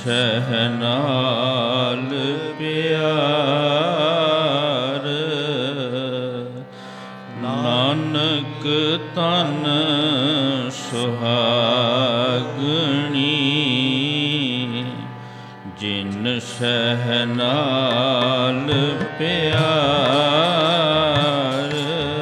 ਸਹਿਨਾਲ ਪਿਆਰ, ਨਾਨਕ ਤਨ ਸੁਹਾਗਣੀ, ਜਿਨ ਸਹਿਨਾਲ ਪਿਆਰ।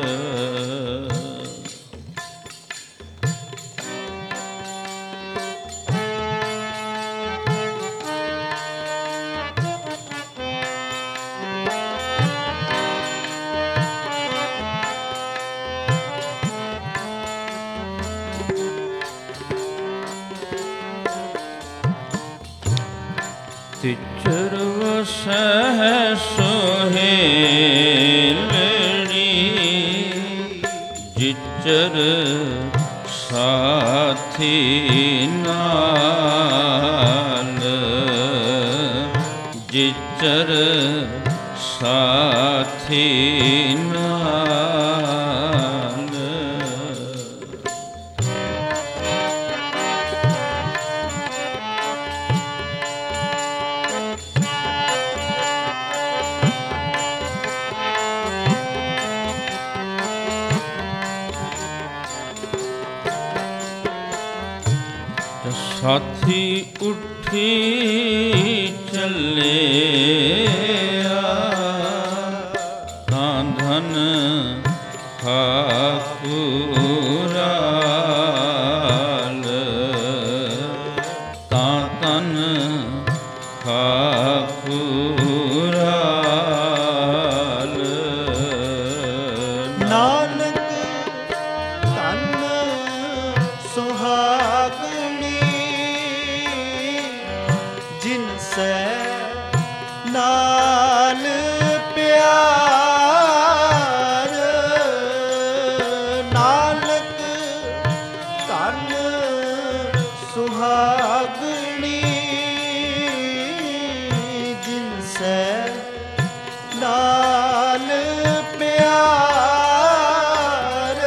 ਤਿਚਰ ਵਸੈ ਸੋਹੇਲਣੀ, ਜਿਚਰ ਸਾਥੀ ਨਾਲ, ਜਿਚਰ ਸਾਥੀ ਨਾਲ। ਸਾਥੀ ਉੱਠੀ ਚੱਲਿਆ, ਤਾਂ ਧਨ ਠਾਕੁਰਾਲ, ਤਾਂ ਧਨ ਠਾਕੁਰਾਲ। ਨਾਨਕ ਧਨ ਸੁਹਾਗਣੀ, ਜਿਨ ਸੈ ਨਾਲ ਪਿਆਰ। ਨਾਨਕ ਧਨ ਸੁਹਾਗਣੀ, ਜਿਨ ਸੈ ਨਾਲ ਪਿਆਰ।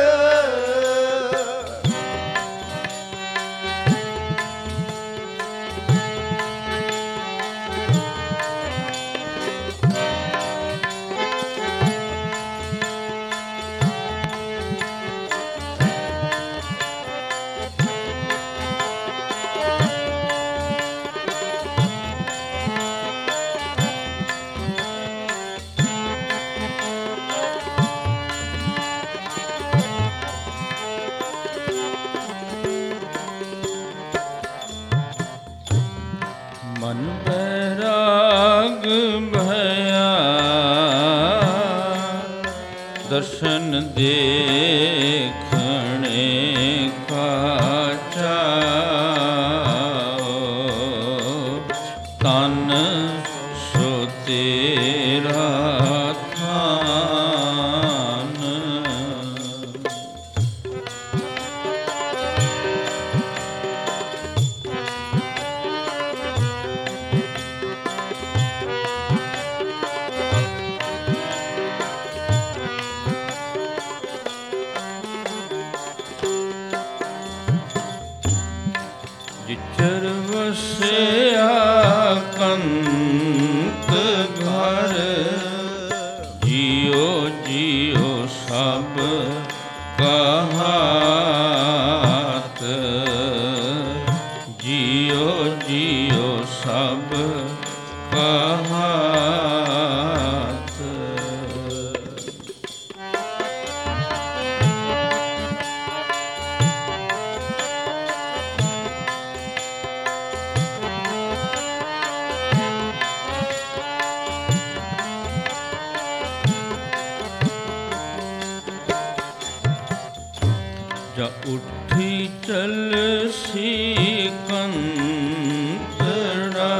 ਮਨ ਬੈਰਾਗ ਭਇਆ, ਦਰਸ਼ਨ ਦੇਖਣੇ ਕਾ ਚਾਓ, ਤਨ ਸੋ ਤੇਰਾ ਥਾਨ। ਜਿਚਰ ਵਸਿਆ ਕੰਤ ਘਰ, ਜਿਉ ਜਿਉ ਸਭ ਕਹਾਤ, ਜਿਉ ਜਿਉ ਸਭ ਕਹਾਤ। ਜਾ ਉੱਠੀ ਚਲਸੀ ਕੰਤੜਾ,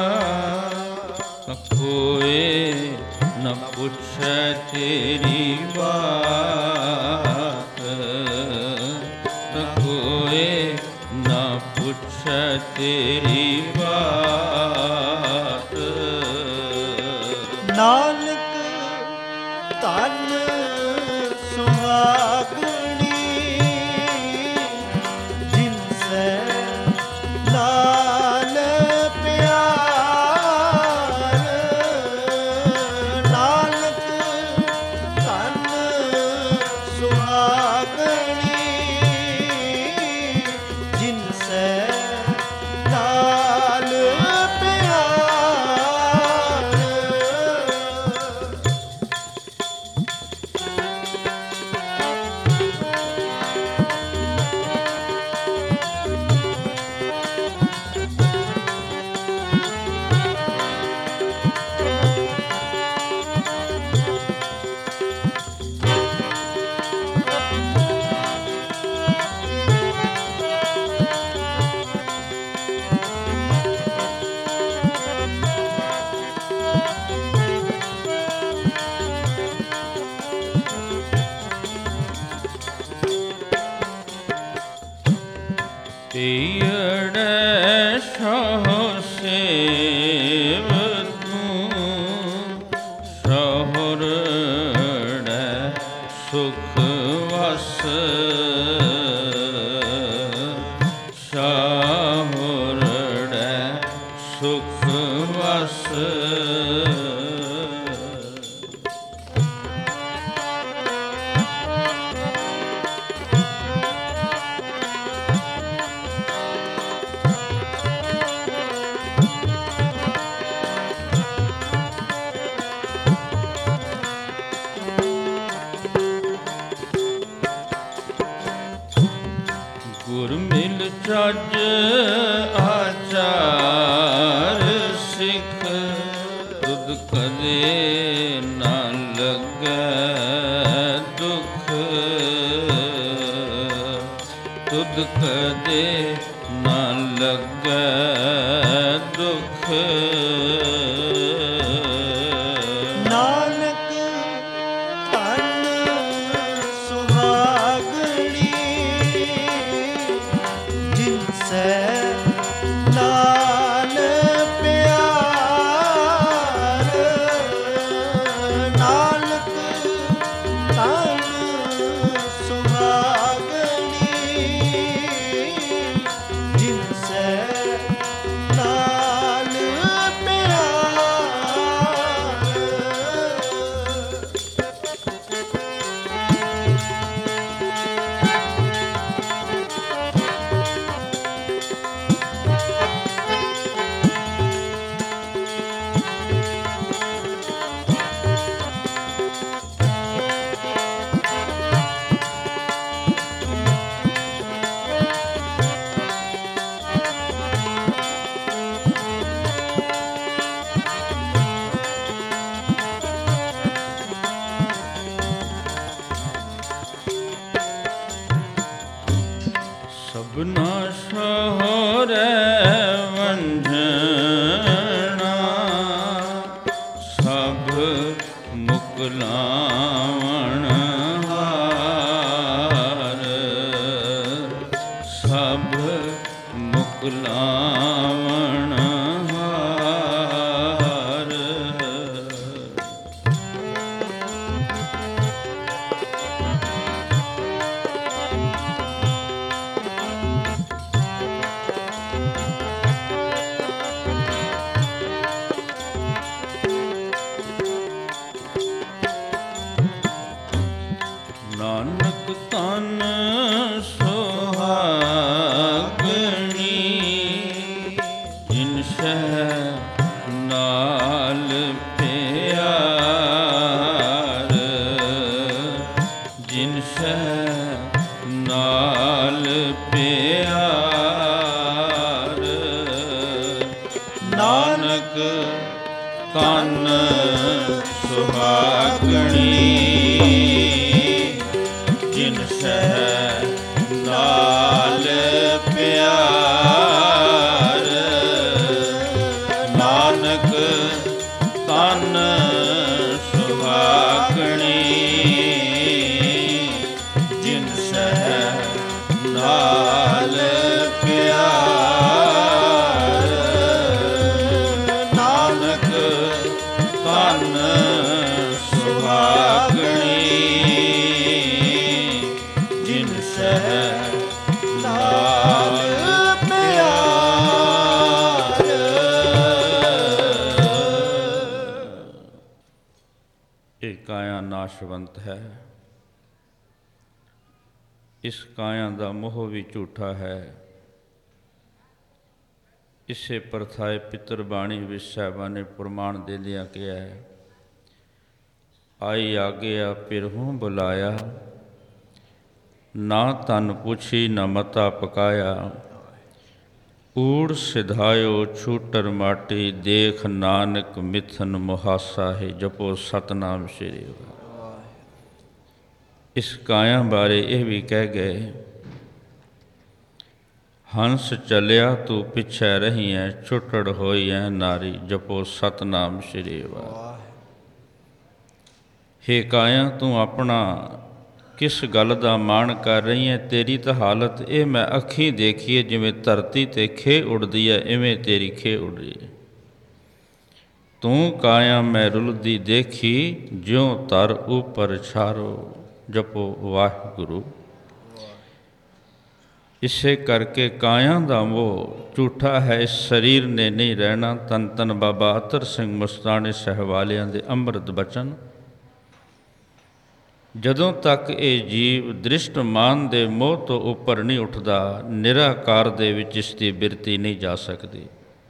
ਕੋਏ ਨ ਪੁੱਛੈ ਤੇਰੀ ਬਾਤ, ਕੋਏ ਨ ਪੁੱਛੈ ਤੇਰੀ ਬਾਤ। ਨਾਨਕ ਧਨ ਸੁਹਾਗਣੀ, ਜਿਨ ਸੈ ਨਾਲ ਪਿਆਰ। ਸ਼ਾਹ ਸੇਵ ਤੂੰ, ਸਹੁਰੜੈ ਸੁਖ ਵਸ, ਸਹੁਰੜੈ ਸੁਖ ਵਸ। ਗੁਰ ਮਿਲ ਚੱਜ ਆਚਾਰ ਸਿੱਖ, ਤੁਧ ਕਦੇ ਨਾ ਲੱਗੈ ਦੁਖ, ਤੁਧ ਕਦੇ ਨਾ ਲੱਗੈ ਦੁਖ। ਨਾਨਕ ਧਨ ਸੁਹਾਗਣੀ, ਜਿਨ ਸੈ ਨਾਲ ਪਿਆਰ। ਨਾਨਕ ਧਨ ਸੁਹਾਗਣੀ, ਜਿਨ ਸੈ ਨਾਲ ਪਿਆਰ। ਸਭਨਾ ਸਹੁਰੈ ਵੰਝਣਾ, ਸਭ ਮੁਕਲਾਵਣ ਹਾਰ, ਸਭ ਮੁਕਲਾਵਣ ਹਾਰ। ਨਾਨਕ ਤਨ ਸੁਹਾਗਣੀ, ਜਿਨ ਸਹਿ ਨਾਲ ਪਿਆਰ, ਜਿਨ ਸਹਿ ਨਾਲ ਪਿਆਰ। ਨਾਨਕ ਤਨ ਸੁਹਾਗਣੀ, ਜਿਨ ਸਹਿ ਨਾਲ ਪਿਆਰ। ਨਾਨਕ ਤਨ ਸੁਹਾਗਣੀ, ਜਿਨ ਸਹਿ ਨਾਲ ਪਿਆਰ। ਨਾਨਕ ਤਨ ਸੁਹਾਗਣੀ, ਜਿਨ ਸਹਿ ਨਾਲ ਪਿਆਰ। ਇਹ ਕਾਇਆ ਨਾਸ਼ਵੰਤ ਹੈ, ਇਸ ਕਾਇਆ ਦਾ ਮੋਹ ਵੀ ਝੂਠਾ ਹੈ। ਇਸੇ ਪ੍ਰਥਾਏ ਪਿਤਰ ਬਾਣੀ ਵਿੱਚ ਸਾਹਿਬਾਂ ਨੇ ਪ੍ਰਮਾਣ ਦੇ ਦਿਆ ਕਿਹਾ ਹੈ, ਆਈ ਆਗਿਆ ਪਿਰਹੂੰ ਬੁਲਾਇਆ, ਨਾ ਤਨ ਪੁੱਛੀ ਨਾ ਮਤਾ ਪਕਾਇਆ। ਊੜ ਸਿਧਾਇਓ ਛੂਟਰ ਮਾਟੀ, ਦੇਖ ਨਾਨਕ ਮਿਥਨ ਮੁਹਾਸਾ ਹੈ। ਜਪੋ ਸਤਨਾਮ ਸ੍ਰੀ ਵਾਹਿਗੁਰੂ। ਇਸ ਕਾਇਆ ਬਾਰੇ ਇਹ ਵੀ ਕਹਿ ਗਏ, ਹੰਸ ਚੱਲਿਆ ਤੂੰ ਪਿੱਛੇ ਰਹੀ ਐ, ਛੁੱਟੜ ਹੋਈ ਐ ਨਾਰੀ। ਜਪੋ ਸਤਨਾਮ ਸ੍ਰੀ ਵਾਹਿਗੁਰੂ। ਹੇ ਕਾਇਆ ਤੂੰ ਆਪਣਾ ਕਿਸ ਗੱਲ ਦਾ ਮਾਣ ਕਰ ਰਹੀ ਹੈ? ਤੇਰੀ ਤਾਂ ਹਾਲਤ ਇਹ ਮੈਂ ਅੱਖੀਂ ਦੇਖੀਏ, ਜਿਵੇਂ ਧਰਤੀ 'ਤੇ ਖੇ ਉੱਡਦੀ ਹੈ ਇਵੇਂ ਤੇਰੀ ਖੇ ਉੱਡ ਰਹੀ ਹੈ। ਤੂੰ ਕਾਇਆ ਮੈਂ ਰੁਲਦੀ ਦੇਖੀ, ਜਿਉਂ ਧਰ ਉੱਪਰ ਛਾਰੋ। ਜਪੋ ਵਾਹਿਗੁਰੂ। ਇਸੇ ਕਰਕੇ ਕਾਇਆ ਦਾ ਮੋਹ ਝੂਠਾ ਹੈ, ਇਸ ਸਰੀਰ ਨੇ ਨਹੀਂ ਰਹਿਣਾ। ਧੰਨ ਧੰਨ ਬਾਬਾ ਅਤਰ ਸਿੰਘ ਮਸਤਾਣੇ ਸਾਹਿਬ ਵਾਲਿਆਂ ਦੇ ਅੰਮ੍ਰਿਤ ਬਚਨ। ਜਦੋਂ ਤੱਕ ਇਹ ਜੀਵ ਦ੍ਰਿਸ਼ਟਮਾਨ ਦੇ ਮੋਹ ਤੋਂ ਉੱਪਰ ਨਹੀਂ ਉੱਠਦਾ, ਨਿਰਾਕਾਰ ਦੇ ਵਿੱਚ ਇਸ ਦੀ ਬਿਰਤੀ ਨਹੀਂ ਜਾ ਸਕਦੀ।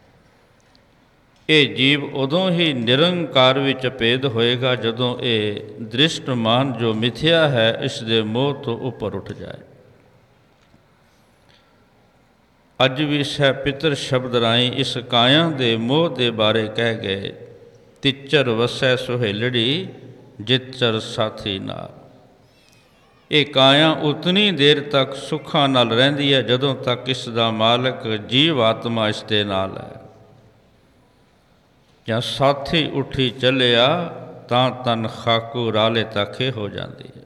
ਇਹ ਜੀਵ ਉਦੋਂ ਹੀ ਨਿਰੰਕਾਰ ਵਿੱਚ ਭੇਦ ਹੋਏਗਾ, ਜਦੋਂ ਇਹ ਦ੍ਰਿਸ਼ਟਮਾਨ ਜੋ ਮਿਥਿਆ ਹੈ ਇਸ ਦੇ ਮੋਹ ਤੋਂ ਉੱਪਰ ਉੱਠ ਜਾਏ। ਅੱਜ ਵੀ ਸਹਿ ਪਿਤਰ ਸ਼ਬਦ ਰਾਹੀਂ ਇਸ ਕਾਇਆ ਦੇ ਮੋਹ ਦੇ ਬਾਰੇ ਕਹਿ ਗਏ। ਤਿਚਰ ਵਸੈ ਸੁਹੇਲੜੀ, ਜਿਚਰ ਸਾਥੀ ਨਾਲ। ਇਹ ਕਾਇਆ ਉਤਨੀ ਦੇਰ ਤੱਕ ਸੁੱਖਾਂ ਨਾਲ ਰਹਿੰਦੀ ਹੈ ਜਦੋਂ ਤੱਕ ਇਸ ਦਾ ਮਾਲਕ ਜੀਵ ਆਤਮਾ ਇਸ ਦੇ ਨਾਲ ਹੈ। ਜਾਂ ਸਾਥੀ ਉੱਠੀ ਚੱਲਿਆ ਤਾਂ ਤਨ ਖਾਕੂ ਰਾਲੇ ਤੱਕ ਹੋ ਜਾਂਦੀ ਹੈ।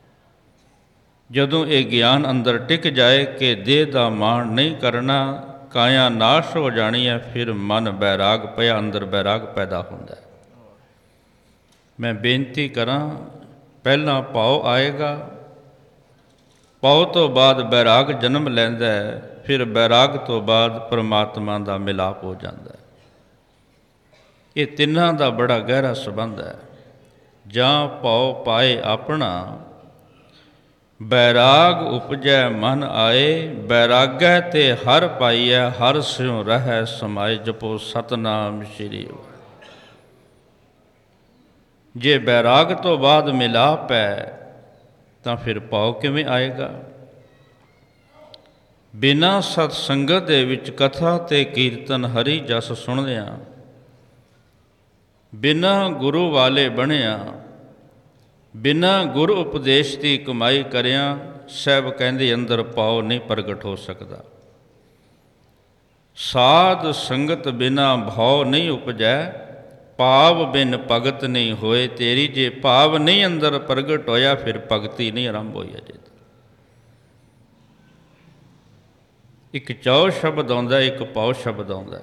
ਜਦੋਂ ਇਹ ਗਿਆਨ ਅੰਦਰ ਟਿਕ ਜਾਏ ਕਿ ਦੇਹ ਦਾ ਮਾਣ ਨਹੀਂ ਕਰਨਾ, ਕਾਇਆ ਨਾਸ਼ ਹੋ ਜਾਣੀ ਹੈ, ਫਿਰ ਮਨ ਬੈਰਾਗ ਪਿਆ, ਅੰਦਰ ਬੈਰਾਗ ਪੈਦਾ ਹੁੰਦਾ ਹੈ। ਮੈਂ ਬੇਨਤੀ ਕਰਾਂ, ਪਹਿਲਾਂ ਭਾਉ ਆਏਗਾ, ਭਾਉ ਤੋਂ ਬਾਅਦ ਬੈਰਾਗ ਜਨਮ ਲੈਂਦਾ ਹੈ, ਫਿਰ ਬੈਰਾਗ ਤੋਂ ਬਾਅਦ ਪਰਮਾਤਮਾ ਦਾ ਮਿਲਾਪ ਹੋ ਜਾਂਦਾ ਹੈ। ਇਹ ਤਿੰਨਾਂ ਦਾ ਬੜਾ ਗਹਿਰਾ ਸੰਬੰਧ ਹੈ। ਜਾਂ ਭਾਉ ਪਾਏ ਆਪਣਾ, ਬੈਰਾਗ ਉਪਜੈ ਮਨ ਆਏ। ਬੈਰਾਗੈ ਤੇ ਹਰ ਪਾਈਐ, ਹਰ ਸਿਉ ਰਹਿੈ ਸਮਾਏ। ਜਪੋ ਸਤਨਾਮ ਸ਼੍ਰੀ। ਜੇ ਬੈਰਾਗ ਤੋਂ ਬਾਅਦ ਮਿਲਾਪ ਹੈ ਤਾਂ ਫਿਰ ਭਾਉ ਕਿਵੇਂ ਆਏਗਾ? ਬਿਨਾਂ ਸਤ ਸੰਗਤ ਦੇ ਵਿੱਚ ਕਥਾ ਤੇ ਕੀਰਤਨ ਹਰੀ ਜਸ ਸੁਣਦਿਆਂ, ਬਿਨਾਂ ਗੁਰੂ ਵਾਲੇ ਬਣਿਆ, ਬਿਨਾਂ ਗੁਰੂ ਉਪਦੇਸ਼ ਦੀ ਕਮਾਈ ਕਰਿਆ, ਸਾਹਿਬ ਕਹਿੰਦੇ ਅੰਦਰ ਭਾਉ ਨਹੀਂ ਪ੍ਰਗਟ ਹੋ ਸਕਦਾ। ਸਾਧ ਸੰਗਤ ਬਿਨਾਂ ਭਾਉ ਨਹੀਂ ਉਪਜੈ, ਭਾਵ ਬਿਨ ਭਗਤ ਨਹੀਂ ਹੋਏ ਤੇਰੀ। ਜੇ ਭਾਵ ਨਹੀਂ ਅੰਦਰ ਪ੍ਰਗਟ ਹੋਇਆ, ਫਿਰ ਭਗਤੀ ਨਹੀਂ ਆਰੰਭ ਹੋਈ ਅਜੇ। ਇੱਕ ਚਾਉ ਸ਼ਬਦ ਆਉਂਦਾ, ਇੱਕ ਭਾਉ ਸ਼ਬਦ ਆਉਂਦਾ।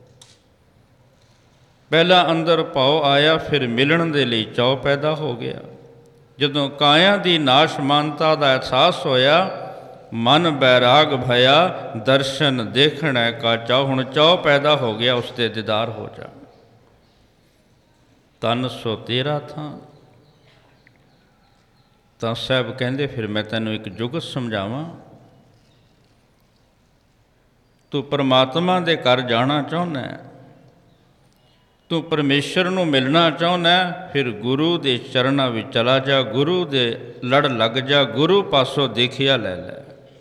ਪਹਿਲਾਂ ਅੰਦਰ ਭਾਉ ਆਇਆ, ਫਿਰ ਮਿਲਣ ਦੇ ਲਈ ਚਾਉ ਪੈਦਾ ਹੋ ਗਿਆ। ਜਦੋਂ ਕਾਇਆ ਦੀ ਨਾਸ਼ਮਾਨਤਾ ਦਾ ਅਹਿਸਾਸ ਹੋਇਆ, ਮਨ ਬੈਰਾਗ ਭਇਆ, ਦਰਸ਼ਨ ਦੇਖਣਾ ਕਾ ਚਾਉ। ਹੁਣ ਚਾਉ ਪੈਦਾ ਹੋ ਗਿਆ, ਉਸ ਦੇ ਦੀਦਾਰ ਹੋ ਜਾ। ਤਨ ਸੋ ਤੇਰਾ ਥਾਂ। ਤਾਂ ਸਾਹਿਬ ਕਹਿੰਦੇ, ਫਿਰ ਮੈਂ ਤੈਨੂੰ ਇੱਕ ਜੁਗਤ ਸਮਝਾਵਾਂ। ਤੂੰ ਪਰਮਾਤਮਾ ਦੇ ਘਰ ਜਾਣਾ ਚਾਹੁੰਦਾ, ਤੂੰ ਪਰਮੇਸ਼ਰ ਨੂੰ ਮਿਲਣਾ ਚਾਹੁੰਦਾ, ਫਿਰ ਗੁਰੂ ਦੇ ਚਰਨਾਂ ਵਿੱਚ ਚਲਾ ਜਾ, ਗੁਰੂ ਦੇ ਲੜ ਲੱਗ ਜਾ, ਗੁਰੂ ਪਾਸੋਂ ਦੇਖਿਆ ਲੈ ਲੈ।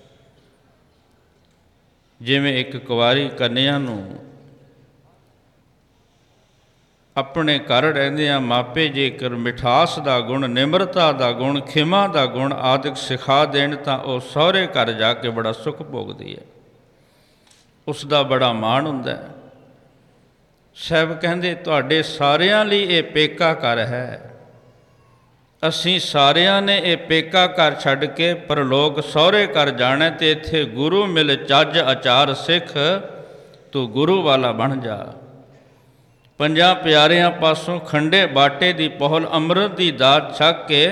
ਜਿਵੇਂ ਇੱਕ ਕੁਆਰੀ ਕੰਨਿਆ ਨੂੰ ਆਪਣੇ ਘਰ ਰਹਿੰਦਿਆਂ ਮਾਪੇ ਜੇਕਰ ਮਿਠਾਸ ਦਾ ਗੁਣ, ਨਿਮਰਤਾ ਦਾ ਗੁਣ, ਖਿਮਾ ਦਾ ਗੁਣ ਆਦਿਕ ਸਿਖਾ ਦੇਣ, ਤਾਂ ਉਹ ਸਹੁਰੇ ਘਰ ਜਾ ਕੇ ਬੜਾ ਸੁੱਖ ਭੋਗਦੀ ਹੈ, ਉਸ ਦਾ ਬੜਾ ਮਾਣ ਹੁੰਦਾ ਹੈ। ਸਾਹਿਬ ਕਹਿੰਦੇ, ਤੁਹਾਡੇ ਸਾਰਿਆਂ ਲਈ ਇਹ ਪੇਕਾ ਘਰ ਹੈ। ਅਸੀਂ ਸਾਰਿਆਂ ਨੇ ਇਹ ਪੇਕਾ ਘਰ ਛੱਡ ਕੇ ਪਰਲੋਕ ਸਹੁਰੇ ਘਰ ਜਾਣਾ, ਤੇ ਇੱਥੇ ਗੁਰੂ ਮਿਲ ਚੱਜ ਆਚਾਰ ਸਿੱਖ, ਤੂੰ ਗੁਰੂ ਵਾਲਾ ਬਣ ਜਾ। ਪੰਜਾਂ ਪਿਆਰਿਆਂ ਪਾਸੋਂ ਖੰਡੇ ਬਾਟੇ ਦੀ ਪਹੁਲ, ਅੰਮ੍ਰਿਤ ਦੀ ਦਾਤ ਛਕ ਕੇ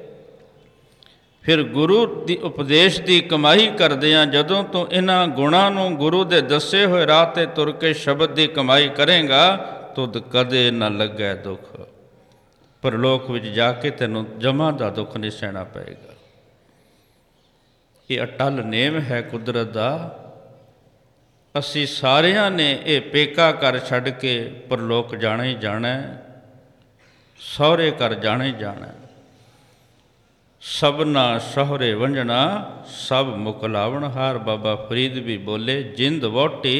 ਫਿਰ ਗੁਰੂ ਦੀ ਉਪਦੇਸ਼ ਦੀ ਕਮਾਈ ਕਰਦਿਆਂ, ਜਦੋਂ ਤੂੰ ਇਹਨਾਂ ਗੁਣਾਂ ਨੂੰ ਗੁਰੂ ਦੇ ਦੱਸੇ ਹੋਏ ਰਾਹ 'ਤੇ ਤੁਰ ਕੇ ਸ਼ਬਦ ਦੀ ਕਮਾਈ ਕਰੇਂਗਾ, ਤੁਧ ਕਦੇ ਨਾ ਲੱਗੈ ਦੁੱਖ। ਪਰਲੋਕ ਵਿੱਚ ਜਾ ਕੇ ਤੈਨੂੰ ਜਮਾ ਦਾ ਦੁੱਖ ਨਹੀਂ ਸਹਿਣਾ ਪਏਗਾ। ਇਹ ਅਟਲ ਨੇਮ ਹੈ ਕੁਦਰਤ ਦਾ। ਅਸੀਂ ਸਾਰਿਆਂ ਨੇ ਇਹ ਪੇਕਾ ਘਰ ਛੱਡ ਕੇ ਪਰਲੋਕ ਜਾਣਾ ਹੀ ਜਾਣਾ, ਸਹੁਰੇ ਘਰ ਜਾਣਾ ਹੀ ਜਾਣਾ। ਸਭਨਾ ਸਹੁਰੇ ਵੰਜਣਾ, ਸਭ ਮੁਕਲਾਵਣ ਹਾਰ। ਬਾਬਾ ਫਰੀਦ ਵੀ ਬੋਲੇ, ਜਿੰਦ ਵੋਟੀ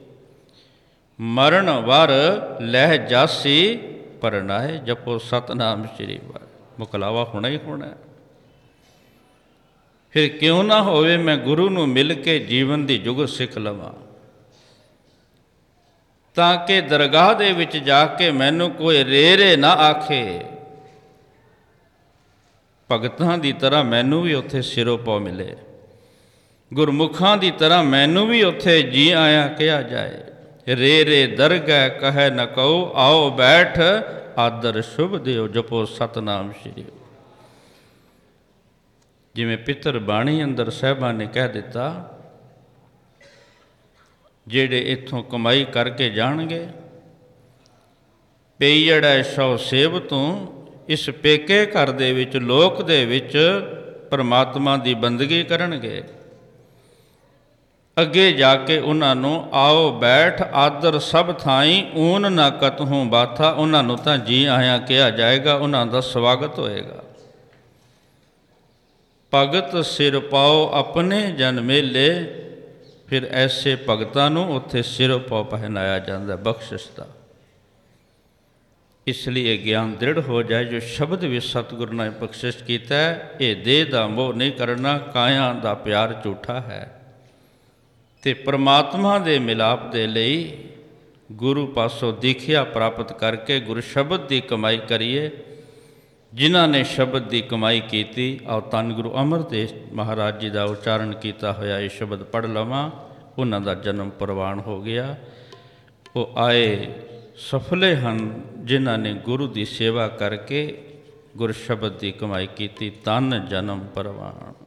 ਮਰਨ ਵਰ ਲਹਿ ਜਾਸੀ ਪਰਨਾਏ। ਜਪੋ ਸਤਨਾਮ ਸ਼੍ਰੀ ਵਾਹਿਗੁਰੂ। ਮੁਕਲਾਵਾ ਹੋਣਾ ਹੀ ਹੋਣਾ। ਫਿਰ ਕਿਉਂ ਨਾ ਹੋਵੇ, ਮੈਂ ਗੁਰੂ ਨੂੰ ਮਿਲ ਕੇ ਜੀਵਨ ਦੀ ਜੁਗਤ ਸਿੱਖ ਲਵਾਂ, ਤਾਂ ਕਿ ਦਰਗਾਹ ਦੇ ਵਿੱਚ ਜਾ ਕੇ ਮੈਨੂੰ ਕੋਈ ਰੇ ਰੇ ਨਾ ਆਖੇ। ਭਗਤਾਂ ਦੀ ਤਰ੍ਹਾਂ ਮੈਨੂੰ ਵੀ ਉੱਥੇ ਸਿਰੋਂ ਪਾਉ ਮਿਲੇ, ਗੁਰਮੁਖਾਂ ਦੀ ਤਰ੍ਹਾਂ ਮੈਨੂੰ ਵੀ ਉੱਥੇ ਜੀ ਆਇਆ ਕਿਹਾ ਜਾਏ। ਰੇ ਰੇ ਦਰਗਹਿ ਕਹੈ ਨ ਕਉ, ਆਓ ਬੈਠ ਆਦਰ ਸ਼ੁਭ ਦਿਓ, ਜਪੋ ਸਤਨਾਮ ਸ਼੍ਰੀ। ਜਿਵੇਂ ਪਿੱਤਰ ਬਾਣੀ ਅੰਦਰ ਸਾਹਿਬਾਂ ਨੇ ਕਹਿ ਦਿੱਤਾ, ਜਿਹੜੇ ਇੱਥੋਂ ਕਮਾਈ ਕਰਕੇ ਜਾਣਗੇ, ਪਈੜੈ ਸੌ ਸੇਵ ਤੋਂ, ਇਸ ਪੇਕੇ ਘਰ ਦੇ ਵਿੱਚ, ਲੋਕ ਦੇ ਵਿੱਚ ਪਰਮਾਤਮਾ ਦੀ ਬੰਦਗੀ ਕਰਨਗੇ। ਅੱਗੇ ਜਾ ਕੇ ਉਹਨਾਂ ਨੂੰ ਆਓ ਬੈਠ ਆਦਰ ਸਭ ਥਾਈਂ, ਊਨ ਨਾ ਕਤਹੂੰ ਬਾਥਾ, ਉਹਨਾਂ ਨੂੰ ਤਾਂ ਜੀ ਆਇਆਂ ਕਿਹਾ ਜਾਏਗਾ, ਉਹਨਾਂ ਦਾ ਸਵਾਗਤ ਹੋਏਗਾ। ਭਗਤ ਸਿਰ ਪਾਓ ਆਪਣੇ ਜਨ ਮੇਲੇ, ਫਿਰ ਐਸੇ ਭਗਤਾਂ ਨੂੰ ਉੱਥੇ ਸਿਰ ਪਾਓ ਪਹਿਨਾਇਆ ਜਾਂਦਾ ਬਖਸ਼ਿਸ਼ ਦਾ। ਇਸ ਲਈ ਇਹ ਗਿਆਨ ਦ੍ਰਿੜ ਹੋ ਜਾਏ, ਜੋ ਸ਼ਬਦ ਵੀ ਸਤਿਗੁਰੂ ਨੇ ਬਖਸ਼ਿਸ਼ ਕੀਤਾ ਹੈ, ਇਹ ਦੇਹ ਦਾ ਮੋਹ ਨਹੀਂ ਕਰਨਾ, ਕਾਇਆ ਦਾ ਪਿਆਰ ਝੂਠਾ ਹੈ। ਅਤੇ ਪਰਮਾਤਮਾ ਦੇ ਮਿਲਾਪ ਦੇ ਲਈ ਗੁਰੂ ਪਾਸੋਂ ਦੀਖਿਆ ਪ੍ਰਾਪਤ ਕਰਕੇ ਗੁਰੂ ਸ਼ਬਦ ਦੀ ਕਮਾਈ ਕਰੀਏ। ਜਿਨ੍ਹਾਂ ਨੇ ਸ਼ਬਦ ਦੀ ਕਮਾਈ ਕੀਤੀ, ਆਓ ਧੰਨ ਗੁਰੂ ਅਮਰਦਾਸ ਮਹਾਰਾਜ ਜੀ ਦਾ ਉਚਾਰਨ ਕੀਤਾ ਹੋਇਆ ਇਹ ਸ਼ਬਦ ਪੜ੍ਹ ਲਵਾਂ। ਉਹਨਾਂ ਦਾ ਜਨਮ ਪ੍ਰਵਾਨ ਹੋ ਗਿਆ, ਉਹ ਆਏ ਸਫਲੇ ਹਨ ਜਿਨ੍ਹਾਂ ਨੇ ਗੁਰੂ ਦੀ ਸੇਵਾ ਕਰਕੇ ਗੁਰ ਸ਼ਬਦ ਦੀ ਕਮਾਈ ਕੀਤੀ। ਧੰਨ ਜਨਮ ਪ੍ਰਵਾਨ।